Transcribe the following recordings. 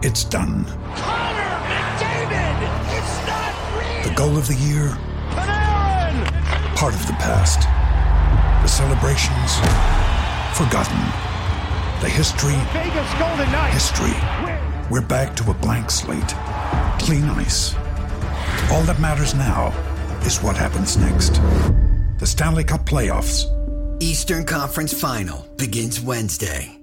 It's done. Connor McDavid! It's not real! The goal of the year? Panarin! Part of the past. The celebrations? Forgotten. The history? Vegas Golden Knights! History. We're back to a blank slate. Clean ice. All that matters now is what happens next. The Stanley Cup Playoffs. Eastern Conference Final begins Wednesday.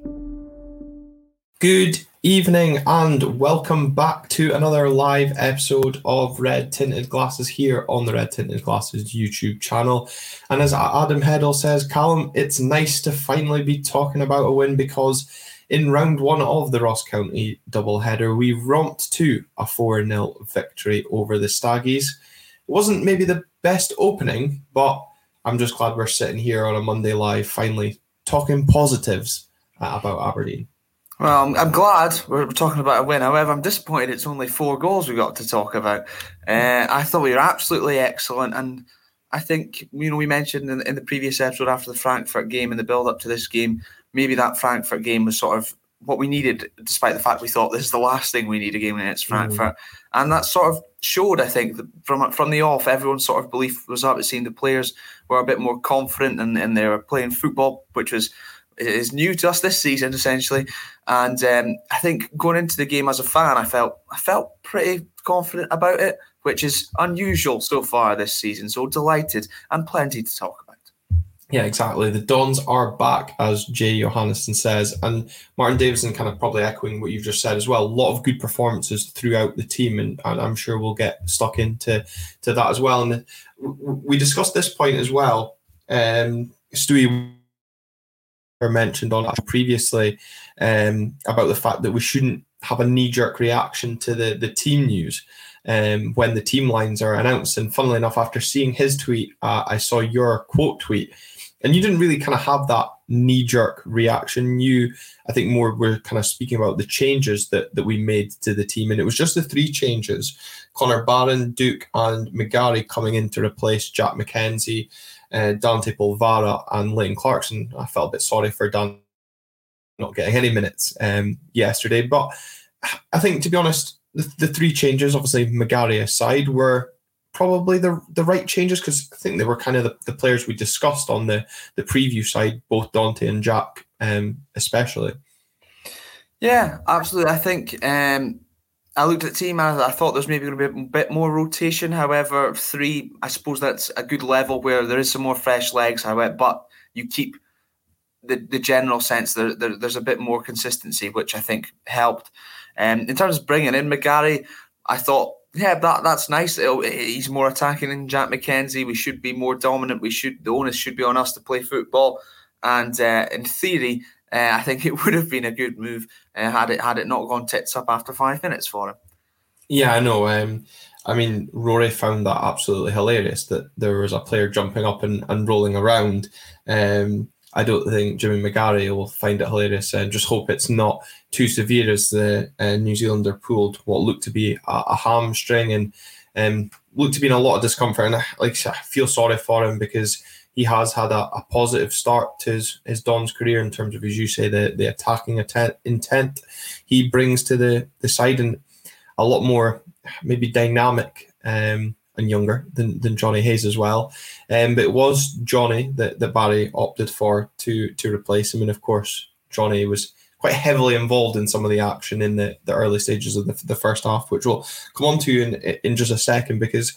Good evening and welcome back to another live episode of Red Tinted Glasses here on the Red Tinted Glasses YouTube channel. And as Adam Heddle says, Callum, it's nice to finally be talking about a win because in round one of the Ross County doubleheader, we romped to a 4-0 victory over the Staggies. It wasn't maybe the best opening, but I'm just glad we're sitting here on a Monday live finally talking positives about Aberdeen. Well, I'm glad we're talking about a win. However, I'm disappointed it's only 4 goals we got to talk about. I thought we were absolutely excellent. And I think, we mentioned in the previous episode after the Frankfurt game and the build-up to this game, maybe that Frankfurt game was sort of what we needed, despite the fact we thought this is the last thing we need a game against Frankfurt. And that sort of showed, I think, that from the off, everyone's sort of belief was up. It seemed the players were a bit more confident and they were playing football, which is new to us this season, essentially. And I think going into the game as a fan, I felt pretty confident about it, which is unusual so far this season. So delighted and plenty to talk about. Yeah, exactly. The Dons are back, as Jay Johannesson says, and Martin Davison kind of probably echoing what you've just said as well. A lot of good performances throughout the team, and I'm sure we'll get stuck into that as well. And we discussed this point as well. Stewie mentioned on previously about the fact that we shouldn't have a knee-jerk reaction to the team news when the team lines are announced. And funnily enough, after seeing his tweet, I saw your quote tweet, and you didn't really kind of have that knee-jerk reaction. You, I think, more were kind of speaking about the changes that we made to the team, and it was just the 3 changes: Connor Barron, Duke, and McGarry coming in to replace Jack McKenzie, Dante Polvara and Leighton Clarkson. I felt a bit sorry for Dan not getting any minutes yesterday, but I think, to be honest, the 3 changes, obviously McGarry aside, were probably the right changes, because I think they were kind of the players we discussed on the preview side, both Dante and Jack especially. Yeah, absolutely. I think I looked at the team and I thought there's maybe going to be a bit more rotation. However, 3, I suppose that's a good level where there is some more fresh legs. However, but you keep the general sense there's a bit more consistency, which I think helped. In terms of bringing in McGarry, I thought, that's nice. He's more attacking than Jack McKenzie. We should be more dominant. The onus should be on us to play football. And in theory, I think it would have been a good move had it not gone tits up after 5 minutes for him. Yeah, I know. I mean, Rory found that absolutely hilarious, that there was a player jumping up and rolling around. I don't think Jimmy McGarry will find it hilarious, and just hope it's not too severe, as the New Zealander pulled what looked to be a hamstring and looked to be in a lot of discomfort. And I feel sorry for him, because he has had a positive start to his Dons career in terms of, as you say, the attacking intent he brings to the side, and a lot more maybe dynamic and younger than Johnny Hayes as well. But it was Johnny that Barry opted for to replace him. And of course, Johnny was quite heavily involved in some of the action in the early stages of the first half, which we'll come on to in just a second, because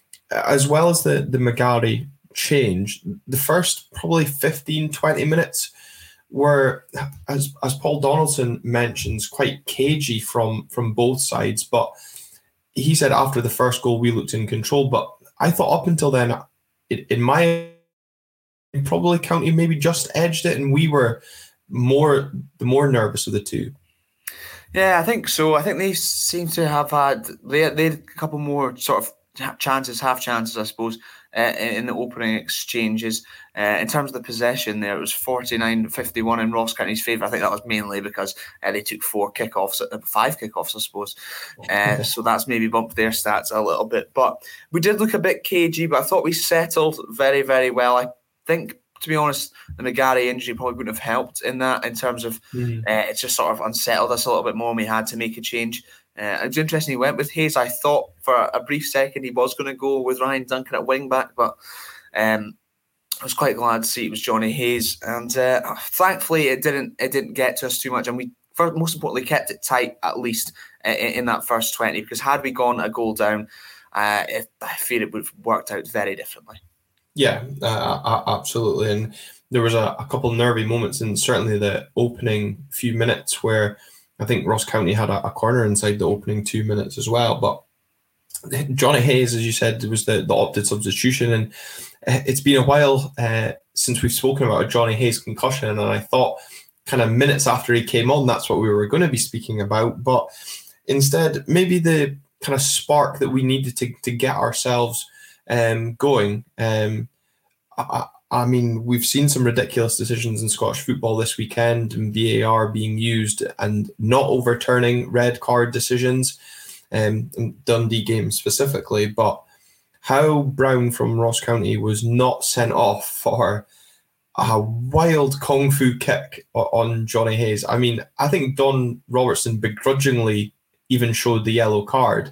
as well as the McGarry change, the first probably 15-20 minutes were, as Paul Donaldson mentions, quite cagey from both sides. But he said after the first goal we looked in control, but I thought up until then, in my probably County maybe just edged it, and we were the more nervous of the two. Yeah, I think so. I think they seem to have had they had a couple more sort of half chances, I suppose, in the opening exchanges. In terms of the possession there, it was 49-51 in Ross County's favour. I think that was mainly because they took 5 kickoffs, I suppose. So that's maybe bumped their stats a little bit. But we did look a bit cagey, but I thought we settled very, very well. I think to be honest, the McGarry injury probably wouldn't have helped in that, in terms of it just sort of unsettled us a little bit more and we had to make a change. It was interesting he went with Hayes. I thought for a brief second he was going to go with Ryan Duncan at wing back, but I was quite glad to see it was Johnny Hayes. And thankfully it didn't get to us too much, and we, most importantly, kept it tight at least in that first 20, because had we gone a goal down, I fear it would have worked out very differently. Yeah, absolutely. And there was a couple of nervy moments in certainly the opening few minutes where I think Ross County had a corner inside the opening 2 minutes as well. But Johnny Hayes, as you said, was the opted substitution. And it's been a while since we've spoken about a Johnny Hayes concussion. And I thought kind of minutes after he came on, that's what we were going to be speaking about. But instead, maybe the kind of spark that we needed to get ourselves going. I mean, we've seen some ridiculous decisions in Scottish football this weekend, and VAR being used and not overturning red card decisions, in Dundee game specifically. But how Brown from Ross County was not sent off for a wild kung fu kick on Johnny Hayes. I mean, I think Don Robertson begrudgingly even showed the yellow card.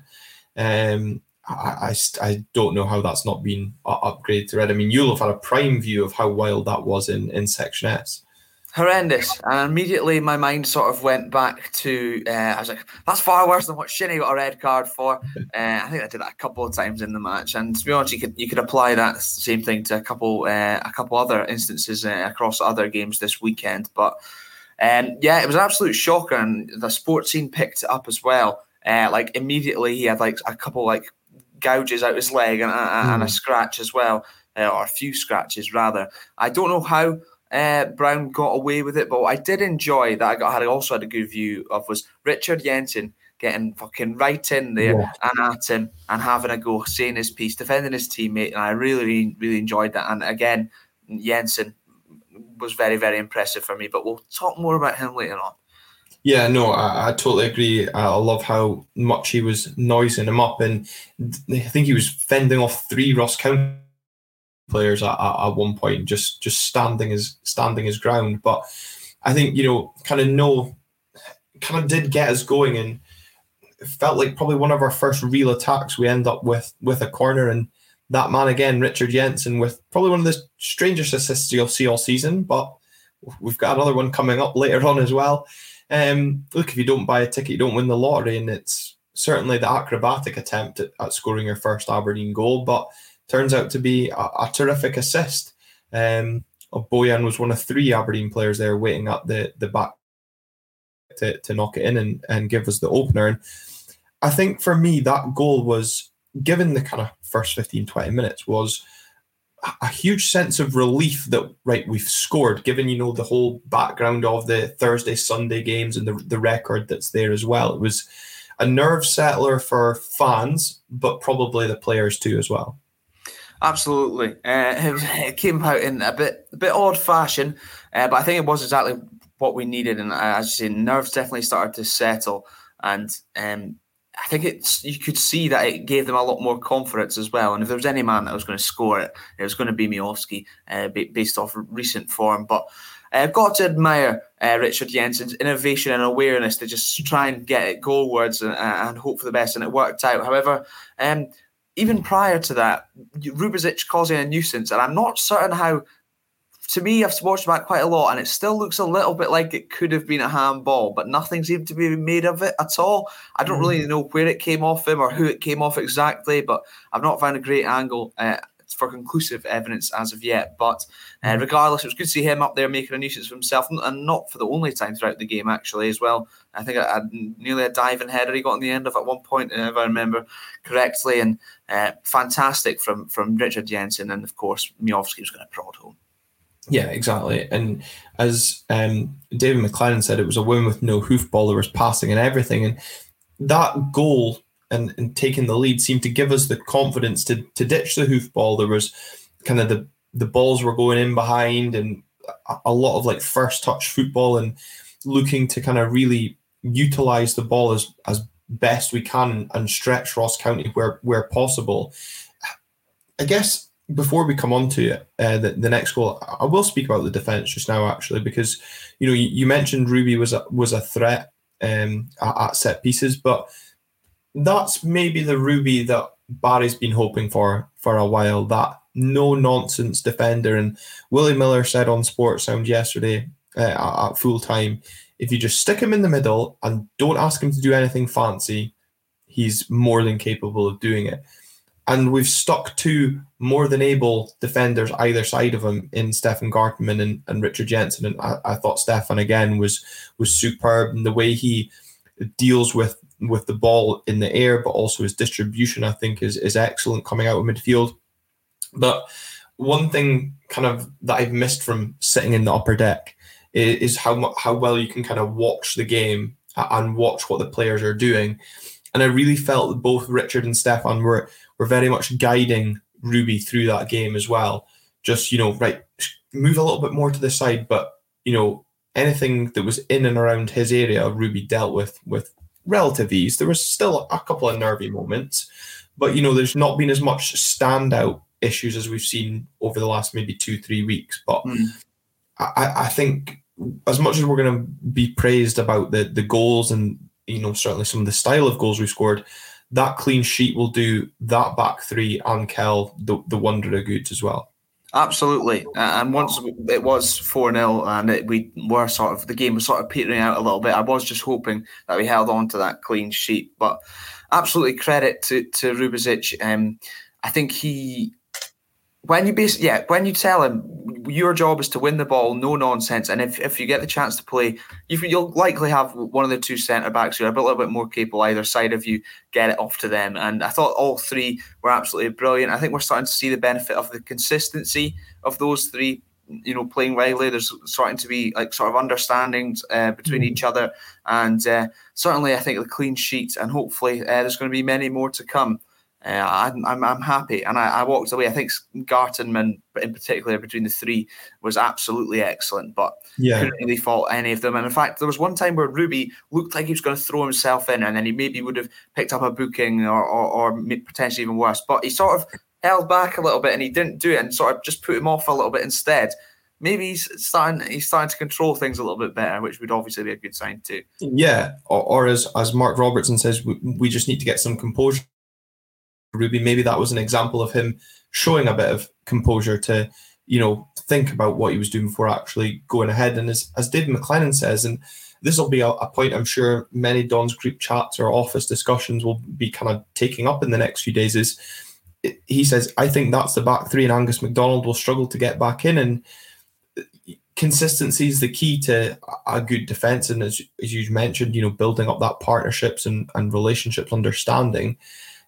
I don't know how that's not been upgraded to red. I mean, you'll have had a prime view of how wild that was in Section S. Horrendous. And immediately my mind sort of went back to, I was like, that's far worse than what Shinnie got a red card for. I think I did that a couple of times in the match. And to be honest, you could apply that same thing to a couple other instances across other games this weekend. But yeah, it was an absolute shocker, and the sports scene picked it up as well. Like immediately he had like a couple like gouges out his leg and a scratch as well, or a few scratches rather. I don't know how Brown got away with it, but what I did enjoy that I also had a good view of was Richard Jensen getting fucking right in there and at him and having a go, saying his piece, defending his teammate, and I really, really enjoyed that. And again, Jensen was very, very impressive for me, but we'll talk more about him later on. Yeah, no, I totally agree. I love how much he was noising him up, and I think he was fending off 3 Ross County players at one point, just standing his ground. But I think, kind of did get us going, and it felt like probably one of our first real attacks. We end up with a corner, and that man again, Richard Jensen, with probably one of the strangest assists you'll see all season. But we've got another one coming up later on as well. Look, if you don't buy a ticket, you don't win the lottery, and it's certainly the acrobatic attempt at scoring your first Aberdeen goal, but turns out to be a terrific assist. Bojan was one of 3 Aberdeen players there waiting at the back to knock it in and give us the opener. And I think for me, that goal was, given the kind of first 15-20 minutes, was a huge sense of relief that, right, we've scored, given, the whole background of the Thursday, Sunday games and the record that's there as well. It was a nerve settler for fans, but probably the players too as well. Absolutely. It came out in a bit odd fashion, but I think it was exactly what we needed. And as you say, nerves definitely started to settle. And I think you could see that it gave them a lot more confidence as well. And if there was any man that was going to score it, it was going to be Miovski, based off recent form. But I've got to admire Richard Jensen's innovation and awareness to just try and get it goalwards and hope for the best, and it worked out. However, even prior to that, Rubezic causing a nuisance, and I'm not certain how. To me, I've watched back quite a lot, and it still looks a little bit like it could have been a handball, but nothing seemed to be made of it at all. I don't really know where it came off him or who it came off exactly, but I've not found a great angle for conclusive evidence as of yet. But regardless, it was good to see him up there making a nuisance for himself, and not for the only time throughout the game, actually, as well. I think I nearly a diving header he got on the end of at one point, if I remember correctly, and fantastic from Richard Jensen, and of course, Miovski was going to prod home. Yeah, exactly. And as David McLaren said, it was a win with no hoofball. There was passing and everything. And that goal and taking the lead seemed to give us the confidence to ditch the hoofball. There was kind of the balls were going in behind, and a lot of like first touch football, and looking to kind of really utilize the ball as best we can and stretch Ross County where possible. I guess before we come on to it, the next goal, I will speak about the defence just now, actually, because you mentioned Ruby was a threat at set pieces, but that's maybe the Ruby that Barry's been hoping for a while. That no nonsense defender. And Willie Miller said on Sports Sound yesterday at full time, if you just stick him in the middle and don't ask him to do anything fancy, he's more than capable of doing it. And we've stuck two more than able defenders either side of him in Stefan Gartenmann and Richard Jensen. And I thought Stefan again was superb, and the way he deals with the ball in the air, but also his distribution, I think is excellent coming out of midfield. But one thing kind of that I've missed from sitting in the upper deck is how well you can kind of watch the game and watch what the players are doing. And I really felt that both Richard and Stefan were very much guiding Ruby through that game as well. Just, right, move a little bit more to the side, but, anything that was in and around his area, Ruby dealt with relative ease. There was still a couple of nervy moments, but, there's not been as much standout issues as we've seen over the last maybe 2-3 weeks. But I think as much as we're going to be praised about the goals and, certainly some of the style of goals we've scored, that clean sheet will do that back three and Kell the wonder of good as well. Absolutely. And once it was 4-0 and the game was sort of petering out a little bit, I was just hoping that we held on to that clean sheet. But absolutely credit to Rubezic. I think when you tell him your job is to win the ball, no nonsense, and if you get the chance to play, you'll likely have one of the two centre backs who are a little bit more capable either side of you, get it off to them. And I thought all three were absolutely brilliant. I think we're starting to see the benefit of the consistency of those three, playing regularly. There's starting to be sort of understandings between each other, and certainly I think the clean sheet, and hopefully there's going to be many more to come. I'm happy, and I walked away. I think Gartenmann, in particular, between the three, was absolutely excellent, but couldn't really fault any of them. And in fact, there was one time where Ruby looked like he was going to throw himself in, and then he maybe would have picked up a booking or potentially even worse. But he sort of held back a little bit, and he didn't do it, and sort of just put him off a little bit instead. Maybe he's starting to control things a little bit better, which would obviously be a good sign too. Yeah, or as Mark Robertson says, we just need to get some composure. Ruby, maybe that was an example of him showing a bit of composure to, think about what he was doing before actually going ahead. And as David McLennan says, and this will be a point I'm sure many Don's group chats or office discussions will be kind of taking up in the next few days, he says, I think that's the back three, and Angus MacDonald will struggle to get back in. And consistency is the key to a good defence. And as you mentioned, building up that partnerships and relationships understanding.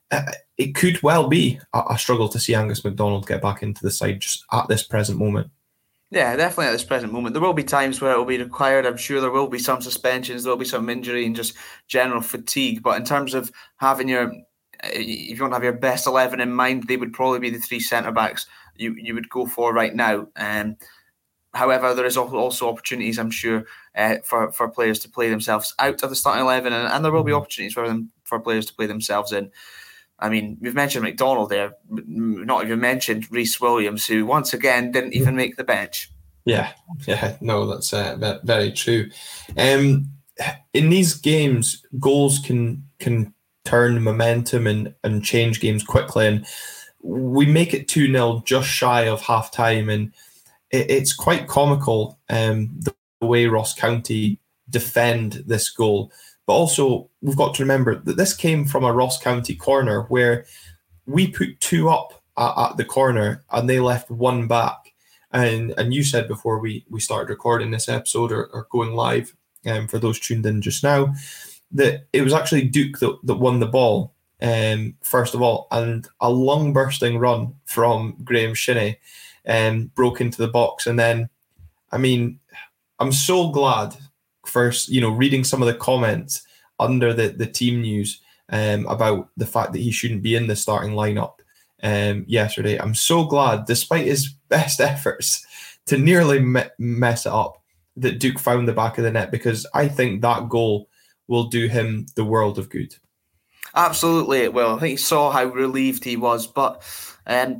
It could well be a struggle to see Angus MacDonald get back into the side just at this present moment. Yeah, definitely at this present moment. There will be times where it will be required. I'm sure there will be some suspensions, there will be some injury and just general fatigue. But in terms of having if you want to have your best 11 in mind, they would probably be the three centre-backs you would go for right now. However, there is also opportunities, I'm sure, for players to play themselves out of the starting 11, and there will be opportunities for players to play themselves in. I mean, we've mentioned McDonald there, not even mentioned Rhys Williams, who once again didn't even make the bench. Yeah, no, that's very true. In these games, goals can turn momentum and change games quickly, and we make it 2-0 just shy of half time, and it's quite comical the way Ross County defend this goal. But also, we've got to remember that this came from a Ross County corner where we put two up at the corner and they left one back. And you said before we started recording this episode or going live, for those tuned in just now, that it was actually Duke that won the ball, first of all. And a lung-bursting run from Graham Shinney broke into the box. And then, I mean, I'm so glad first, reading some of the comments under the team news about the fact that he shouldn't be in the starting lineup yesterday. I'm so glad, despite his best efforts to nearly mess it up, that Duke found the back of the net, because I think that goal will do him the world of good. Absolutely it will. I think he saw how relieved he was, but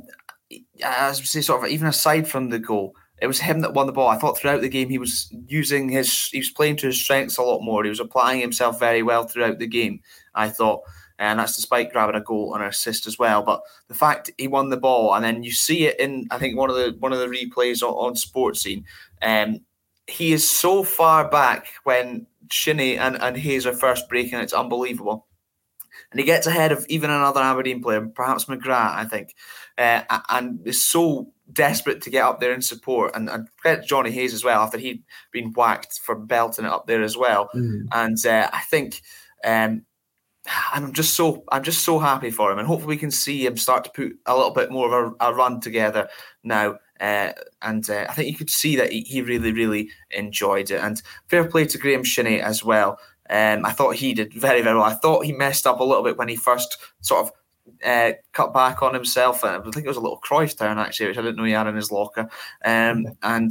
as we say, sort of even aside from the goal, it was him that won the ball. I thought throughout the game he was playing to his strengths a lot more. He was applying himself very well throughout the game, I thought. And that's despite grabbing a goal and an assist as well. But the fact he won the ball, and then you see it in, I think, one of the replays on Sports Scene. He is so far back when Shinnie and Hayes are first breaking. It's unbelievable. And he gets ahead of even another Aberdeen player, perhaps McGrath, I think, and is so desperate to get up there and support. And credit Johnny Hayes as well, after he'd been whacked for belting it up there as well. And I think, and I'm just so happy for him, and hopefully we can see him start to put a little bit more of a run together now. I think you could see that he really, really enjoyed it. And fair play to Graham Shinnie as well. I thought he did very, very well. I thought he messed up a little bit when he first sort of cut back on himself. I think it was a little Cruyff turn, actually, which I didn't know he had in his locker. And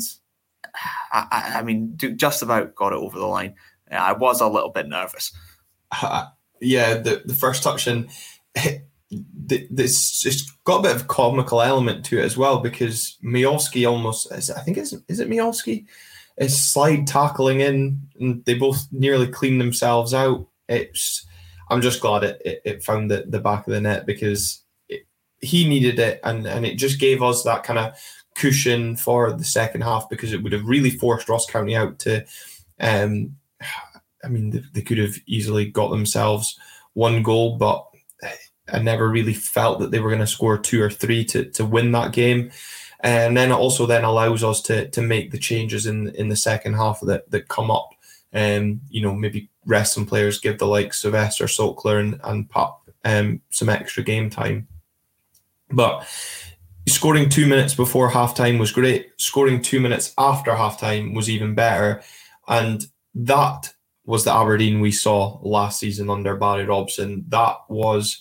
I mean, just about got it over the line. I was a little bit nervous. Yeah, the first touch, and it's got a bit of a comical element to it as well, because Miovski almost, is it Miovski? Is slide tackling in, and they both nearly clean themselves out. I'm just glad it found the back of the net, because he needed it, and it just gave us that kind of cushion for the second half, because it would have really forced Ross County out to. I mean, they could have easily got themselves one goal, but I never really felt that they were going to score 2 or 3 to win that game. And then it also then allows us to make the changes in the second half that come up, and maybe rest some players, give the likes of Esther Sokler and Pap some extra game time. But scoring 2 minutes before halftime was great. Scoring 2 minutes after halftime was even better, and that was the Aberdeen we saw last season under Barry Robson. That was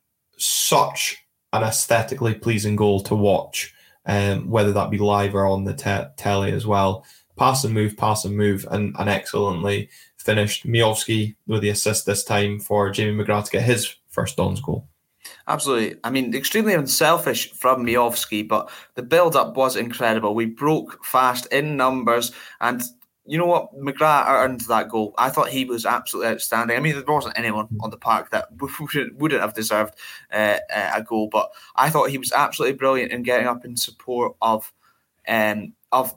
such an aesthetically pleasing goal to watch, whether that be live or on the telly as well. Pass and move, and excellently finished. Miovski with the assist this time for Jamie McGrath to get his first Dons goal. Absolutely. I mean, extremely unselfish from Miovski, but the build-up was incredible. We broke fast in numbers, and you know what? McGrath earned that goal. I thought he was absolutely outstanding. I mean, there wasn't anyone on the park that wouldn't have deserved a goal, but I thought he was absolutely brilliant in getting up in support of Duke and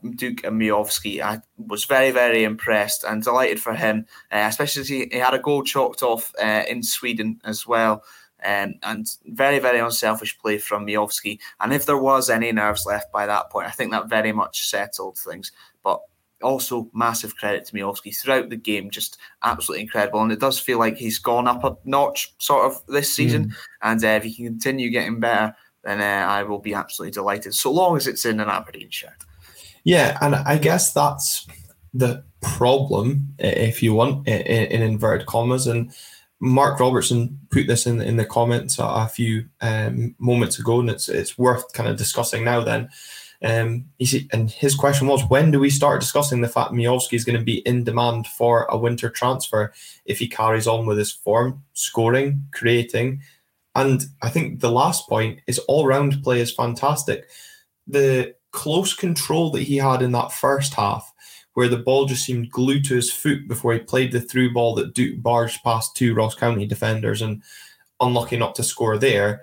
Miovski. I was very, very impressed and delighted for him, especially as he had a goal chalked off in Sweden as well. And very, very unselfish play from Miovski. And if there was any nerves left by that point, I think that very much settled things. But also, massive credit to Miovski throughout the game, just absolutely incredible. And it does feel like he's gone up a notch sort of this season. And if he can continue getting better, then I will be absolutely delighted, so long as it's in an Aberdeen shirt. Yeah, and I guess that's the problem, if you want, in inverted commas. And Mark Robertson put this in the comments a few moments ago, and it's worth kind of discussing now then. And his question was, when do we start discussing the fact Miovski is going to be in demand for a winter transfer if he carries on with his form, scoring, creating? And I think the last point is all-round play is fantastic. The close control that he had in that first half, where the ball just seemed glued to his foot before he played the through ball that Duke barged past 2 Ross County defenders and unlucky not to score there.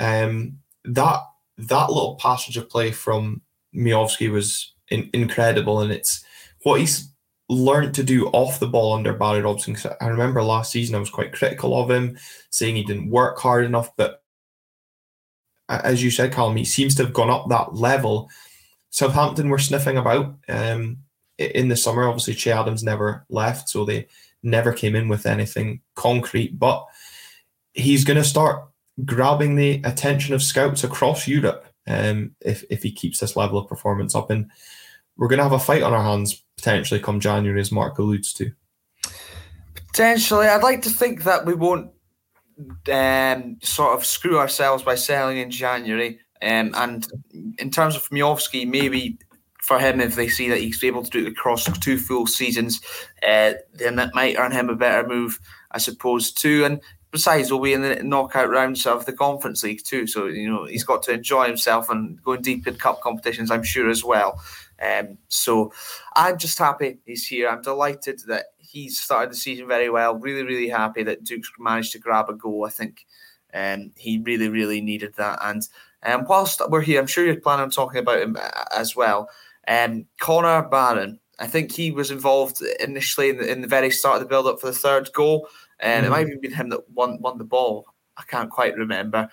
That little passage of play from Miovski was incredible, and it's what he's learned to do off the ball under Barry Robson. I remember last season I was quite critical of him, saying he didn't work hard enough, but as you said, Callum, he seems to have gone up that level. Southampton were sniffing about in the summer. Obviously, Che Adams never left, so they never came in with anything concrete, but he's going to start grabbing the attention of scouts across Europe if he keeps this level of performance up. And we're going to have a fight on our hands potentially come January, as Mark alludes to. Potentially. I'd like to think that we won't sort of screw ourselves by selling in January. And in terms of Miovski, maybe for him, if they see that he's able to do it across 2 full seasons, then that might earn him a better move, I suppose, too. And besides, we'll be in the knockout rounds of the Conference League too. So, he's got to enjoy himself and going deep in cup competitions, I'm sure, as well. So I'm just happy he's here. I'm delighted that he's started the season very well. Really, really happy that Dukes managed to grab a goal. I think he really, really needed that. And whilst we're here, I'm sure you're planning on talking about him as well. Connor Barron, I think he was involved initially in the very start of the build-up for the third goal. And it might have even been him that won the ball. I can't quite remember.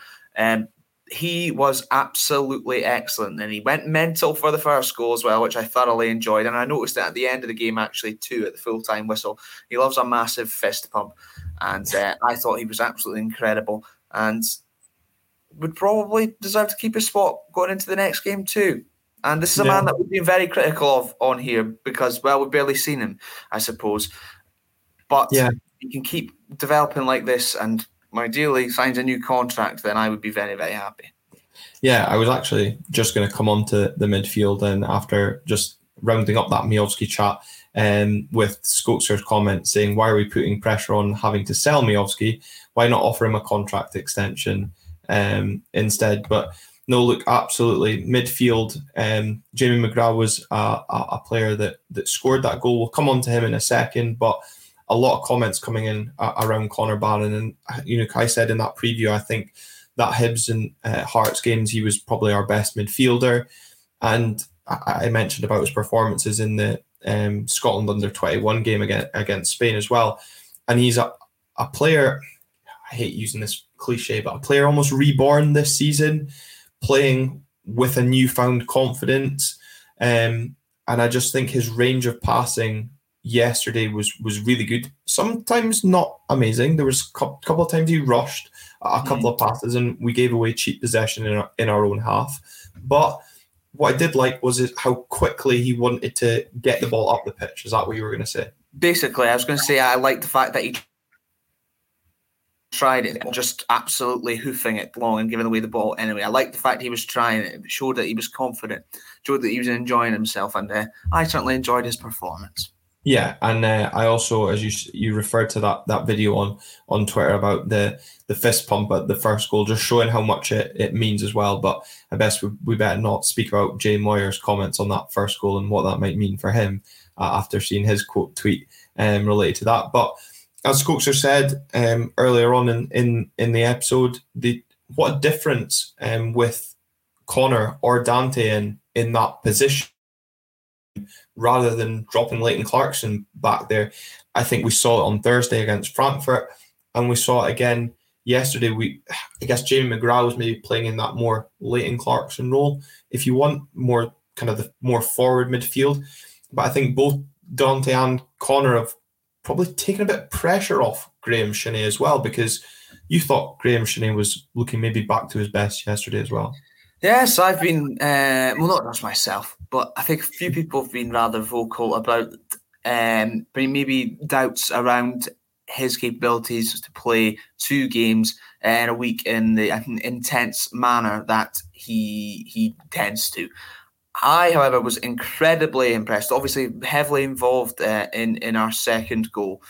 He was absolutely excellent. And he went mental for the first goal as well, which I thoroughly enjoyed. And I noticed that at the end of the game, actually, too, at the full-time whistle. He loves a massive fist pump. And I thought he was absolutely incredible. And would probably deserve to keep his spot going into the next game too. And this is a man that we've been very critical of on here because, well, we've barely seen him, I suppose. But he can keep developing like this and ideally signs a new contract, then I would be very, very happy. Yeah, I was actually just going to come on to the midfield, and after just rounding up that Miovski chat with Skokester's comment saying, why are we putting pressure on having to sell Miovski? Why not offer him a contract extension instead? But no, look, absolutely. Midfield, Jamie McGrath was a player that scored that goal. We'll come on to him in a second, but a lot of comments coming in around Connor Barron. And, I said in that preview, I think that Hibs and Hearts games, he was probably our best midfielder. And I mentioned about his performances in the Scotland under-21 game against Spain as well. And he's a player, I hate using this cliche, but a player almost reborn this season, playing with a newfound confidence. And I just think his range of passing yesterday was really good. Sometimes not amazing. There was a couple of times he rushed a couple of passes and we gave away cheap possession in our own half. But what I did like was how quickly he wanted to get the ball up the pitch. Is that what you were going to say? Basically, I was going to say I liked the fact that he tried it, just absolutely hoofing it long and giving away the ball anyway. I liked the fact he was trying it. It showed that he was confident, showed that he was enjoying himself, and I certainly enjoyed his performance. Yeah, and I also, as you referred to that video on Twitter about the fist pump at the first goal, just showing how much it means as well. But I guess we better not speak about Jay Moyer's comments on that first goal and what that might mean for him after seeing his quote tweet related to that. But as Skokester said earlier on in the episode, what a difference with Connor or Dante in that position, rather than dropping Leighton Clarkson back there. I think we saw it on Thursday against Frankfurt, and we saw it again yesterday. I guess Jamie McGrath was maybe playing in that more Leighton Clarkson role, if you want, more kind of the more forward midfield. But I think both Dante and Connor have probably taken a bit of pressure off Graham Shinnie as well, because you thought Graham Shinnie was looking maybe back to his best yesterday as well. Yes, I've been, not just myself, but I think a few people have been rather vocal about maybe doubts around his capabilities to play 2 games in a week in the intense manner that he tends to. I, however, was incredibly impressed, obviously heavily involved in our second goal.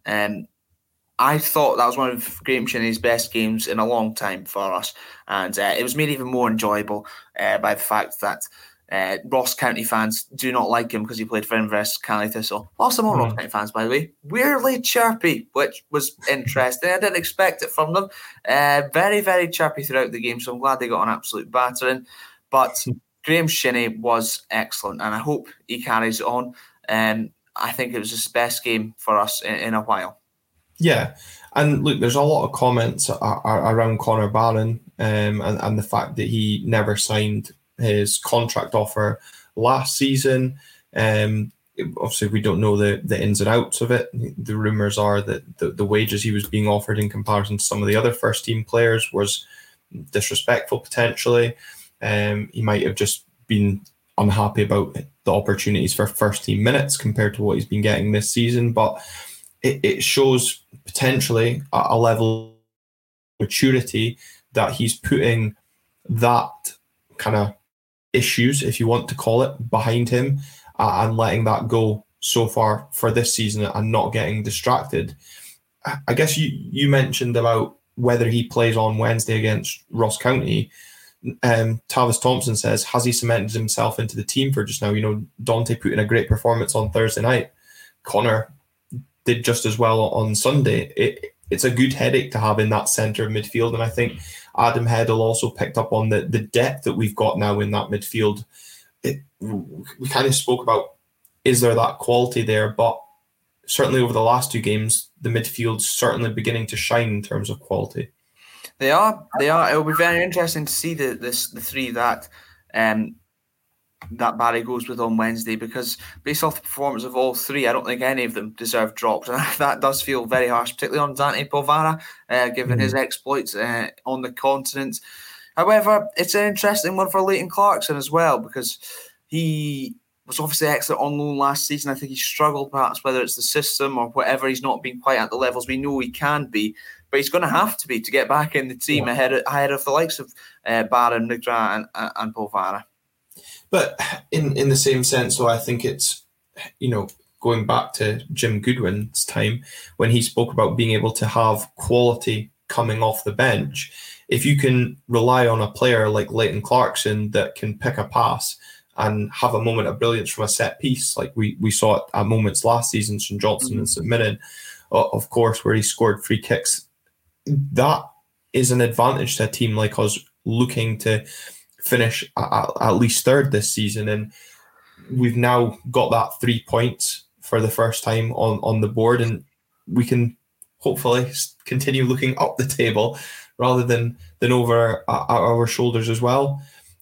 I thought that was one of Graham Shinnie's best games in a long time for us. And it was made even more enjoyable by the fact that Ross County fans do not like him because he played for Inverness Caley Thistle. Lots of more Ross County fans, by the way. Weirdly chirpy, which was interesting. I didn't expect it from them. Very, very chirpy throughout the game, so I'm glad they got an absolute battering. But Graham Shinnie was excellent, and I hope he carries it on. I think it was his best game for us in a while. Yeah, and look, there's a lot of comments around Connor Barron and the fact that he never signed his contract offer last season. Obviously, we don't know the ins and outs of it. The rumours are that the wages he was being offered in comparison to some of the other first-team players was disrespectful, potentially. He might have just been unhappy about the opportunities for first-team minutes compared to what he's been getting this season, but it shows potentially a level of maturity that he's putting that kind of issues, if you want to call it, behind him and letting that go so far for this season and not getting distracted. I guess you mentioned about whether he plays on Wednesday against Ross County. Tavis Thompson says, has he cemented himself into the team for just now? Dante put in a great performance on Thursday night. Connor did just as well on Sunday. It's a good headache to have in that centre of midfield, and I think Adam Heddle also picked up on the depth that we've got now in that midfield. We kind of spoke about, is there that quality there? But certainly over the last 2 games, the midfield's certainly beginning to shine in terms of quality. They are. It'll be very interesting to see the 3 that Barry goes with on Wednesday, because based off the performance of all 3, I don't think any of them deserve drops, and that does feel very harsh, particularly on Dante Polvara, given his exploits on the continent. However, it's an interesting one for Leighton Clarkson as well, because he was obviously excellent on loan last season. I think he struggled, perhaps, whether it's the system or whatever. He's not been quite at the levels we know he can be, but he's going to have to be to get back in the team ahead of the likes of Barron, McGrath and Polvara. But in the same sense, though, I think it's, going back to Jim Goodwin's time when he spoke about being able to have quality coming off the bench. If you can rely on a player like Leighton Clarkson that can pick a pass and have a moment of brilliance from a set piece, like we saw it at moments last season, St Johnstone and St Mirren, of course, where he scored free kicks, that is an advantage to a team like us looking to finish at least 3rd this season. And we've now got that 3 points for the first time on the board, and we can hopefully continue looking up the table rather than over our shoulders as well.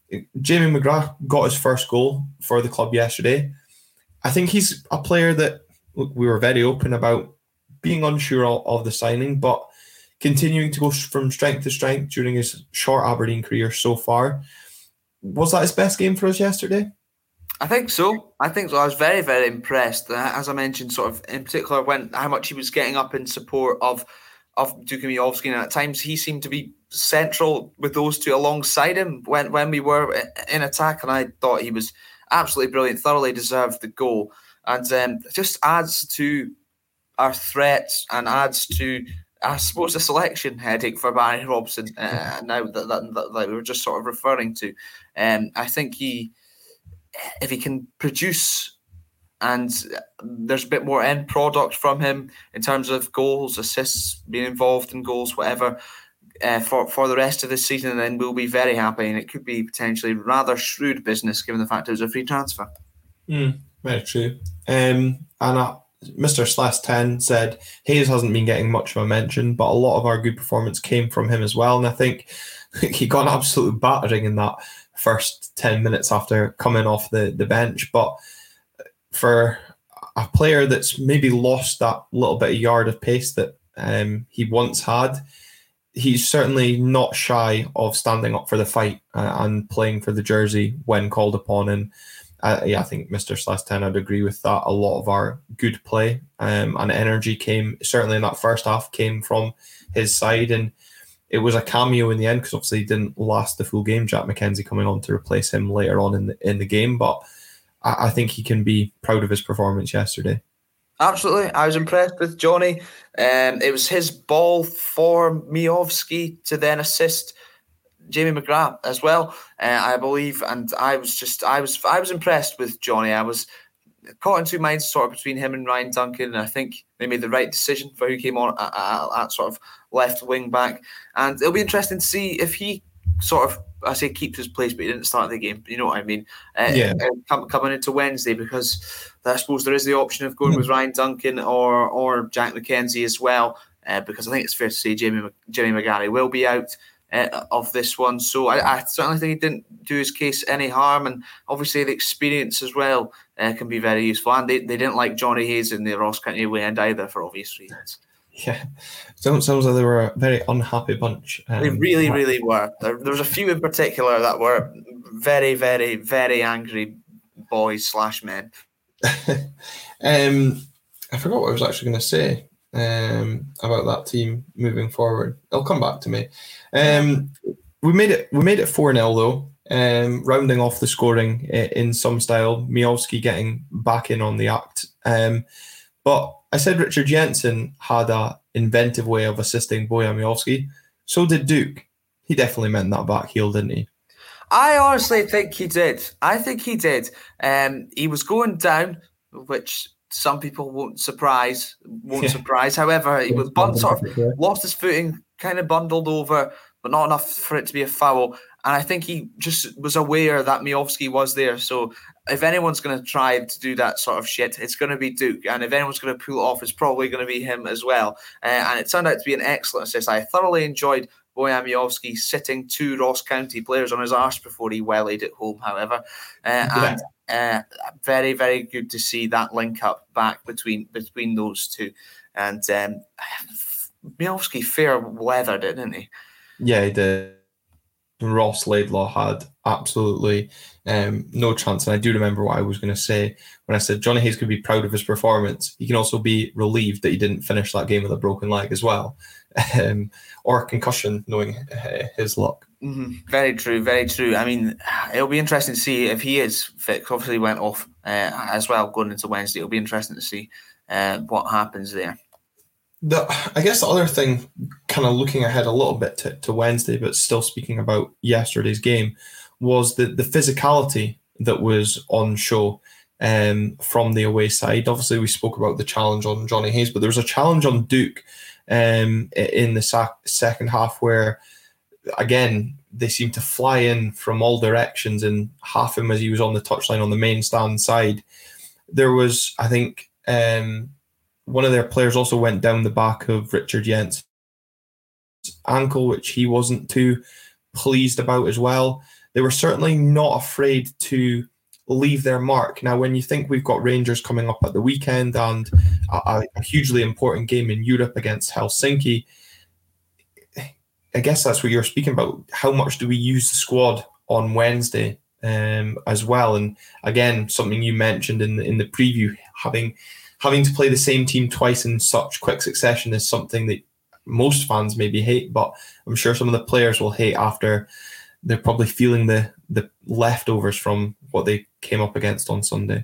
Jamie McGrath got his first goal for the club yesterday. I think he's a player that we were very open about being unsure of the signing, but continuing to go from strength to strength during his short Aberdeen career so far. Was that his best game for us yesterday? I think so. I was very, very impressed. As I mentioned, sort of in particular, how much he was getting up in support of Duka Miovski, and at times he seemed to be central with those 2 alongside him when we were in attack, and I thought he was absolutely brilliant, thoroughly deserved the goal, and just adds to our threats and adds to, I suppose, a selection headache for Barry Robson now that we were just sort of referring to. I think if he can produce, and there's a bit more end product from him in terms of goals, assists, being involved in goals, whatever, for the rest of the season, then we'll be very happy, and it could be potentially rather shrewd business given the fact it was a free transfer. Very true. And Mr. Slash 10 said Hayes hasn't been getting much of a mention, but a lot of our good performance came from him as well, and I think he got an absolute battering in that first 10 minutes after coming off the bench. But for a player that's maybe lost that little bit of yard of pace that he once had, he's certainly not shy of standing up for the fight and playing for the jersey when called upon. And I think Mr. Slash 10, I'd agree with that. A lot of our good play and energy came, certainly in that first half, came from his side. And it was a cameo in the end because obviously he didn't last the full game. Jack McKenzie coming on to replace him later on in the game. But I think he can be proud of his performance yesterday. Absolutely. I was impressed with Johnny. It was his ball for Miovski to then assist Jamie McGrath as well, I believe. And I was impressed with Johnny. I was caught in 2 minds sort of between him and Ryan Duncan, and I think they made the right decision for who came on at sort of left wing back. And it'll be interesting to see if he sort of, I say, keeps his place, but he didn't start the game. You know what I mean? Coming into Wednesday, because I suppose there is the option of going with Ryan Duncan or Jack McKenzie as well, because I think it's fair to say Jamie McGarry will be out of this one. So I certainly think he didn't do his case any harm, and obviously the experience as well can be very useful. And they didn't like Johnny Hayes in the Ross County away end either, for obvious reasons. Yeah, sounds like they were a very unhappy bunch. They really, really were. There was a few in particular that were very, very, very angry boys / men. I forgot what I was actually going to say about that team moving forward. It'll come back to me. We made it 4-0 though. Rounding off the scoring in some style, Miovski getting back in on the act. But I said Richard Jensen had a inventive way of assisting Bojan Miovski. So did Duke. He definitely meant that back heel, didn't he? I honestly think he did. I think he did. He was going down, which some people won't surprise. However, he was lost his footing, kind of bundled over, but not enough for it to be a foul. And I think he just was aware that Miovski was there. So if anyone's going to try to do that sort of shit, it's going to be Duke. And if anyone's going to pull it off, it's probably going to be him as well. And it turned out to be an excellent assist. I thoroughly enjoyed Bojan Miovski sitting 2 Ross County players on his arse before he wellied it home, however. And very, very good to see that link up back between those two. And Miovski fair weathered it, didn't he? Yeah, he did. Ross Laidlaw had absolutely no chance. And I do remember what I was going to say when I said Johnny Hayes could be proud of his performance. He can also be relieved that he didn't finish that game with a broken leg as well. Or a concussion, knowing his luck. Mm-hmm. Very true, very true. I mean, it'll be interesting to see if he is fit. Obviously, he went off as well going into Wednesday. It'll be interesting to see what happens there. I guess the other thing, kind of looking ahead a little bit to Wednesday, but still speaking about yesterday's game, was the physicality that was on show from the away side. Obviously, we spoke about the challenge on Johnny Hayes, but there was a challenge on Duke in the second half where, again, they seemed to fly in from all directions and half him as he was on the touchline on the main stand side. There was, I think, one of their players also went down the back of Richard Jentz's ankle, which he wasn't too pleased about as well. They were certainly not afraid to leave their mark. Now, when you think we've got Rangers coming up at the weekend and a hugely important game in Europe against Helsinki, I guess that's what you're speaking about. How much do we use the squad on Wednesday as well? And again, something you mentioned in the preview, having to play the same team twice in such quick succession is something that most fans maybe hate, but I'm sure some of the players will hate after they're probably feeling the leftovers from what they came up against on Sunday.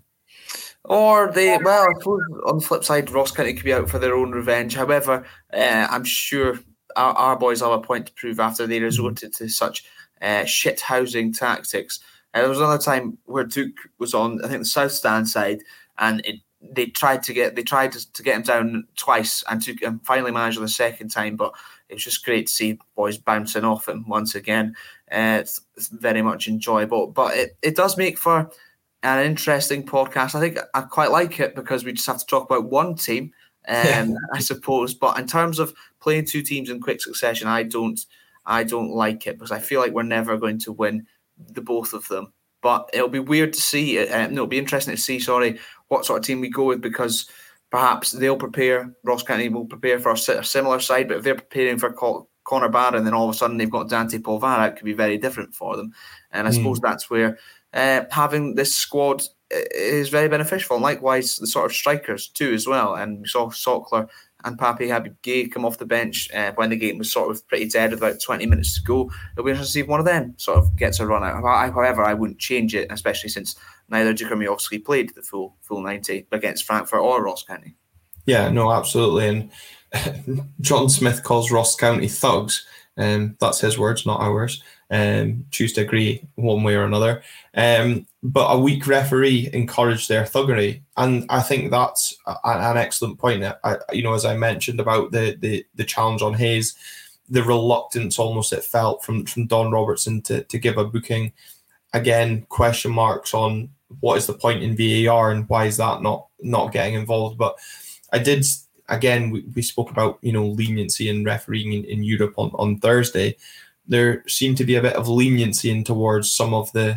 Or I suppose on the flip side, Ross County could be out for their own revenge. However, I'm sure our boys have a point to prove after they resorted to such shit-housing tactics. There was another time where Duke was on, I think, the South Stand side, and they tried to get him down twice and finally managed on the second time, but it was just great to see boys bouncing off him once again. It's very much enjoyable, but it does make for an interesting podcast. I think I quite like it because we just have to talk about one team, I suppose. But in terms of playing 2 teams in quick succession, I don't like it because I feel like we're never going to win the both of them. But it'll be weird to see. It'll be interesting to see. What sort of team we go with, because perhaps they'll prepare. Ross County will prepare for a similar side, but if they're preparing for Connor Barron, then all of a sudden they've got Dante Polvara, it could be very different for them. And I suppose that's where having this squad is very beneficial. And likewise, the sort of strikers too as well. And we saw Sockler and Papi Habib-Gay come off the bench when the game was sort of pretty dead with about 20 minutes to go. It'll be interesting to see if one of them sort of gets a run out. However, I wouldn't change it, especially since neither Duke or Miovski played the full 90 against Frankfurt or Ross County. Yeah, no, absolutely. And John Smith calls Ross County thugs. That's his words, not ours. Choose to agree one way or another. But a weak referee encouraged their thuggery. And I think that's an excellent point. As I mentioned about the challenge on Hayes, the reluctance almost it felt from Don Robertson to give a booking. Again, question marks on what is the point in VAR and why is that not getting involved. But I did, again, we spoke about, leniency in refereeing in Europe on Thursday. There seemed to be a bit of leniency in towards some of the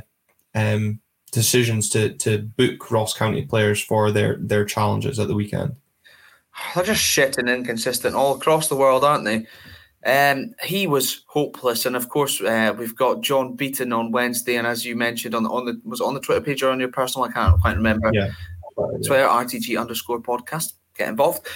decisions to book Ross County players for their challenges at the weekend. They're just shit and inconsistent all across the world, aren't they? He was hopeless, and of course we've got John Beaton on Wednesday, and as you mentioned was it on the Twitter page or on your personal? I can't quite remember. Yeah, Twitter RTG_podcast. Get involved.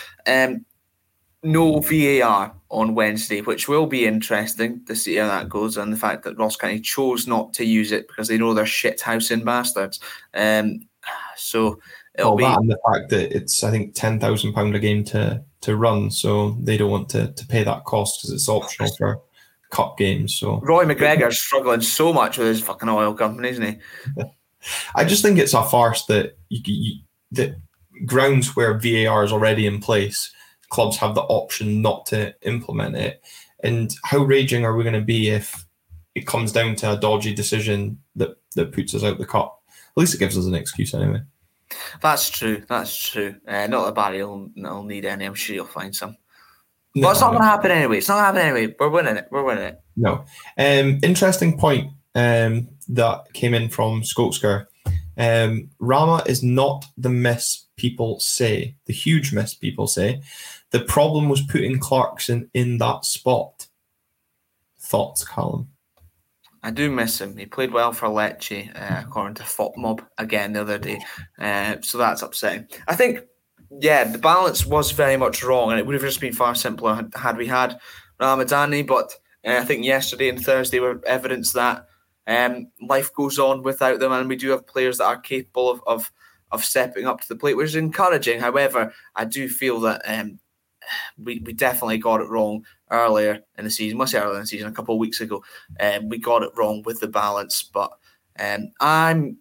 No VAR on Wednesday, which will be interesting to see how that goes, and the fact that Ross County chose not to use it because they know they're shithousing bastards. So it'll be that, and the fact that it's, I think, £10,000 a game to to run, so they don't want to pay that cost because it's optional for cup games. So Roy McGregor's struggling so much with his fucking oil company, isn't he? I just think it's a farce that that grounds where VAR is already in place, clubs have the option not to implement it. And how raging are we going to be if it comes down to a dodgy decision that puts us out the cup? At least it gives us an excuse anyway. That's true. Not that Barry will need any. I'm sure he'll find some. But it's not going to happen anyway. We're winning it. No. Interesting point that came in from Skoksker. Rama is not the miss people say, the huge miss people say. The problem was putting Clarkson in that spot. Thoughts, Callum? I do miss him. He played well for Lecce, according to FOTMob again the other day. So that's upsetting. I think, the balance was very much wrong, and it would have just been far simpler had we had Ramadani. But I think yesterday and Thursday were evidence that life goes on without them, and we do have players that are capable of stepping up to the plate, which is encouraging. However, I do feel that we definitely got it wrong earlier in the season. Must say earlier in the season, a couple of weeks ago. We got it wrong with the balance, but I'm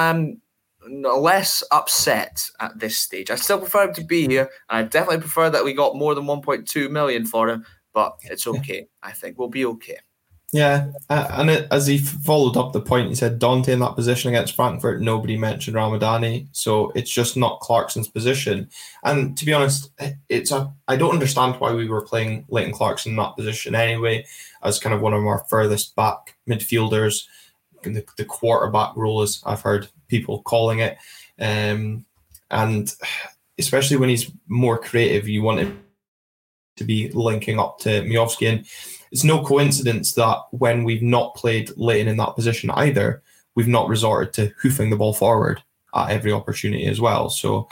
less upset at this stage. I still prefer him to be here, and I definitely prefer that we got more than 1.2 million for him, but it's okay. I think we'll be okay. Yeah, and as he followed up the point, he said Dante in that position against Frankfurt, nobody mentioned Ramadani, so it's just not Clarkson's position. And to be honest, I don't understand why we were playing Leighton Clarkson in that position anyway, as kind of one of our furthest back midfielders, the quarterback role, as I've heard people calling it, and especially when he's more creative, you want him to be linking up to Miovski. And it's no coincidence that when we've not played Leighton in that position either, we've not resorted to hoofing the ball forward at every opportunity as well. So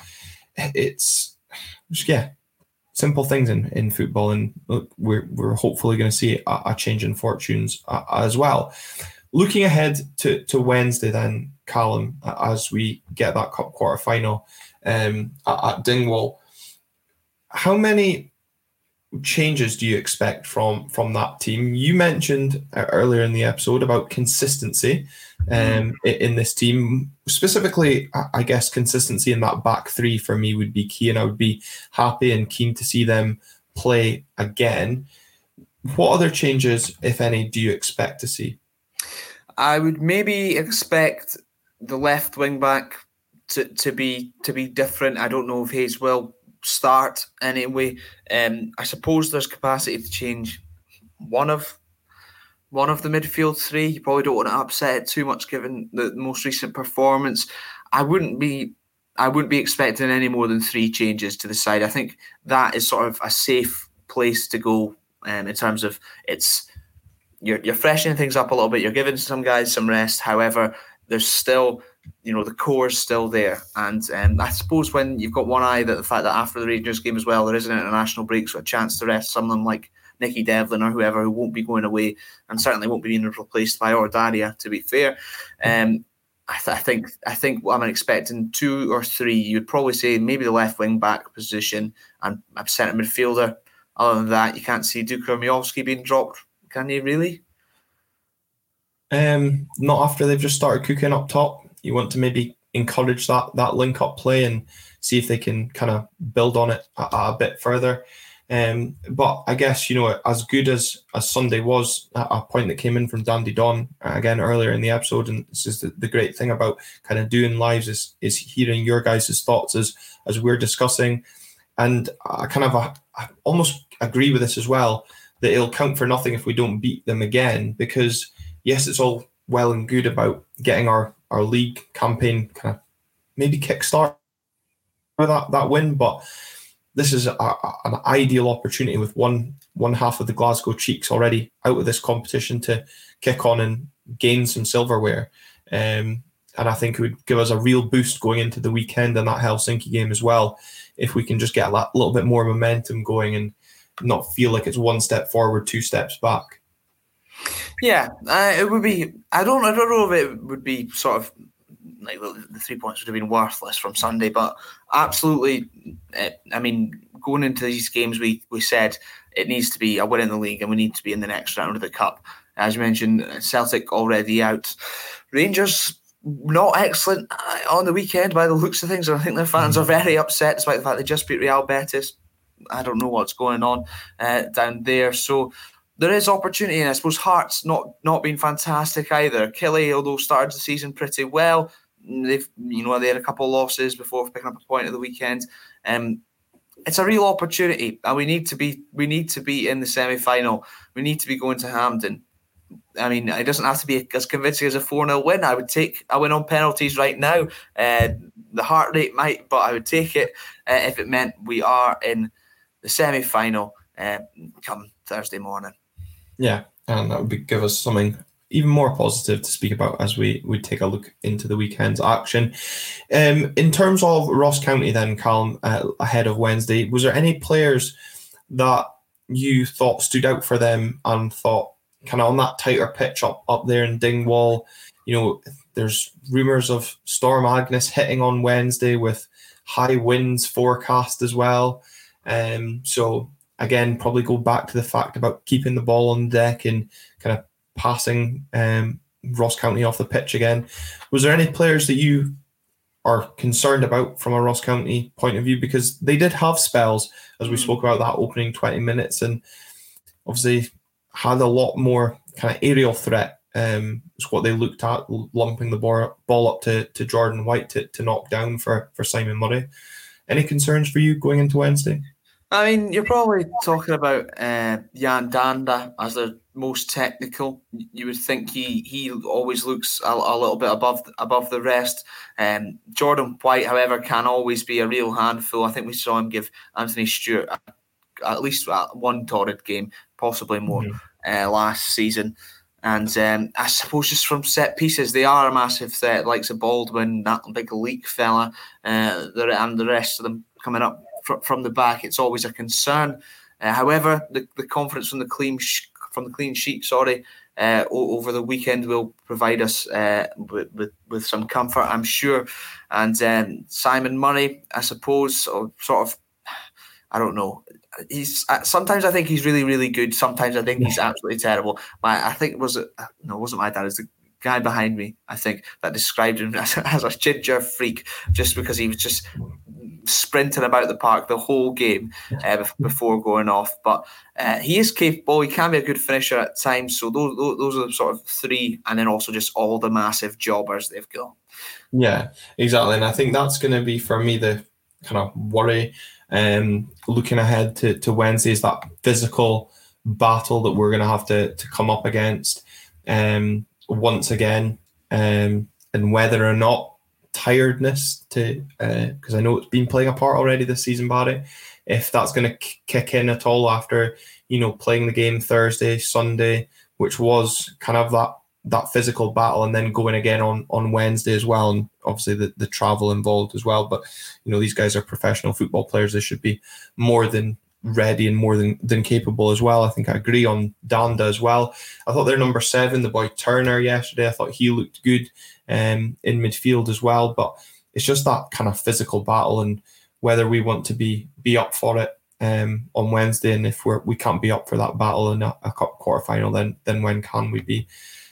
it's just, simple things in football, and we're hopefully going to see a change in fortunes as well. Looking ahead to Wednesday then, Callum, as we get that cup quarter final at Dingwall, how many changes do you expect from that team? You mentioned earlier in the episode about consistency in this team. Specifically, I guess consistency in that back three for me would be key, and I would be happy and keen to see them play again. What other changes, if any, do you expect to see? I would maybe expect the left wing back to be different. I don't know if Hayes will start anyway. I suppose there's capacity to change one of the midfield three. You probably don't want to upset it too much given the most recent performance. I wouldn't be expecting any more than 3 changes to the side. I think that is sort of a safe place to go in terms of you're freshening things up a little bit. You're giving some guys some rest. However, there's still, the core's still there. And I suppose when you've got one eye, that the fact that after the Rangers game as well, there is an international break, so a chance to rest some of them like Nicky Devlin or whoever, who won't be going away and certainly won't be being replaced by Ordaria, to be fair. I think I'm expecting 2 or 3. You'd probably say maybe the left wing back position and a centre midfielder. Other than that, you can't see Duka or Miovski being dropped. Can you really? Not after they've just started cooking up top. You want to maybe encourage that link-up play and see if they can kind of build on it a bit further. But I guess, as good as Sunday was, a point that came in from Dandy Don, again, earlier in the episode, and this is the great thing about kind of doing lives is hearing your guys' thoughts as we're discussing. And I I almost agree with this as well, that it'll count for nothing if we don't beat them again, because yes, it's all well and good about getting our league campaign kind of maybe kickstart that win, but this is an ideal opportunity with one half of the Glasgow Cheeks already out of this competition to kick on and gain some silverware. And I think it would give us a real boost going into the weekend and that Helsinki game as well, if we can just get a little bit more momentum going and not feel like it's 1 step forward, 2 steps back. Yeah, it would be. I don't know if it would be sort of like the 3 points would have been worthless from Sunday, but absolutely. I mean, going into these games, we said it needs to be a win in the league and we need to be in the next round of the Cup. As you mentioned, Celtic already out. Rangers, not excellent on the weekend by the looks of things. I think their fans are very upset despite the fact they just beat Real Betis. I don't know what's going on down there. So there is opportunity, and I suppose Hearts not been fantastic either. Killie, although started the season pretty well, they had a couple of losses before picking up a point at the weekend. It's a real opportunity, and we need to be in the semi-final. We need to be going to Hampden. I mean, it doesn't have to be as convincing as a 4-0 win. I would take a win on penalties right now. The heart rate might, but I would take it if it meant we are in the semi-final come Thursday morning. Yeah, and that would give us something even more positive to speak about as we take a look into the weekend's action. In terms of Ross County then, Callum, ahead of Wednesday, was there any players that you thought stood out for them and thought, kind of on that tighter pitch up there in Dingwall, there's rumours of Storm Agnes hitting on Wednesday with high winds forecast as well. So again, probably go back to the fact about keeping the ball on deck and kind of passing Ross County off the pitch again. Was there any players that you are concerned about from a Ross County point of view? Because they did have spells, as we spoke about that opening 20 minutes, and obviously had a lot more kind of aerial threat. Is what they looked at, lumping the ball up to Jordan White to knock down for Simon Murray. Any concerns for you going into Wednesday? I mean, you're probably talking about Jan Danda as the most technical. You would think he always looks a little bit above the rest. Jordan White, however, can always be a real handful. I think we saw him give Anthony Stewart at least one torrid game, possibly more, last season. And I suppose just from set pieces, they are a massive threat, like Baldwin, that big leak fella, and the rest of them coming up from the back. It's always a concern. However, the confidence from the clean sheet, over the weekend will provide us with some comfort, I'm sure. And Simon Murray, I suppose, I don't know. Sometimes I think he's really, really good. Sometimes I think he's absolutely terrible. It wasn't my dad. It was the guy behind me, I think, that described him as a ginger freak, just because he was just sprinting about the park the whole game before going off. But he is capable. He can be a good finisher at times. So those are the sort of three, and then also just all the massive jobbers they've got. Yeah, exactly. And I think that's going to be, for me, the kind of worry looking ahead to Wednesday, is that physical battle that we're going to have to come up against once again, and whether or not tiredness because I know it's been playing a part already this season, Barry, if that's going to kick in at all after playing the game Thursday, Sunday, which was kind of that physical battle, and then going again on Wednesday as well, and obviously the travel involved as well. But these guys are professional football players. They should be more than ready and more than capable as well. I think I agree on Danda as well. I thought their number 7, the boy Turner, yesterday, I thought he looked good in midfield as well. But it's just that kind of physical battle, and whether we want to be up for it on Wednesday, and if we can't be up for that battle in a cup quarter final, then when can we be?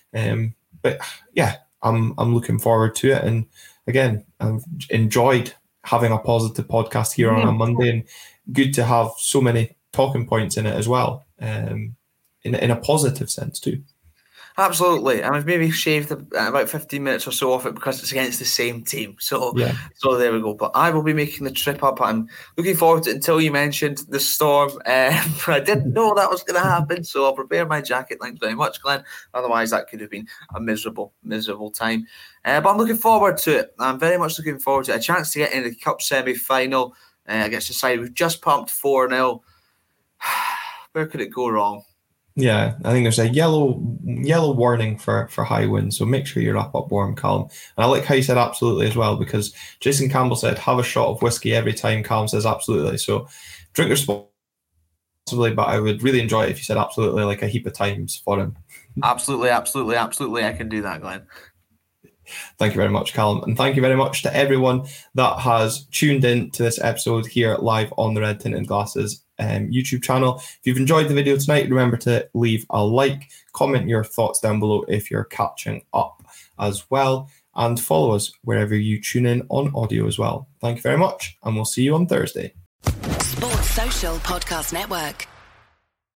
But yeah, I'm looking forward to it, and again, I've enjoyed having a positive podcast here on a Monday, and good to have so many talking points in it as well, in a positive sense too. Absolutely, and I've maybe shaved about 15 minutes or so off it because it's against the same team. So there we go. But I will be making the trip up. I'm looking forward to it until you mentioned the storm. I didn't know that was going to happen, so I'll prepare my jacket. Thanks very much, Glenn. Otherwise, that could have been a miserable time. But I'm looking forward to it. I'm very much looking forward to it. A chance to get into the Cup semi-final against the side we've just pumped 4-0. Where could it go wrong? Yeah, I think there's a yellow warning for high winds, so make sure you're up warm, Callum. And I like how you said absolutely as well, because Jason Campbell said have a shot of whiskey every time. Callum says absolutely. So drink responsibly, but I would really enjoy it if you said absolutely like a heap of times for him. Absolutely. I can do that, Glenn. Thank you very much, Callum. And thank you very much to everyone that has tuned in to this episode here live on the Red Tinted Glasses YouTube channel. If you've enjoyed the video tonight, remember to leave a like, comment your thoughts down below if you're catching up as well, and follow us wherever you tune in on audio as well. Thank you very much, and we'll see you on Thursday. Sports Social Podcast Network.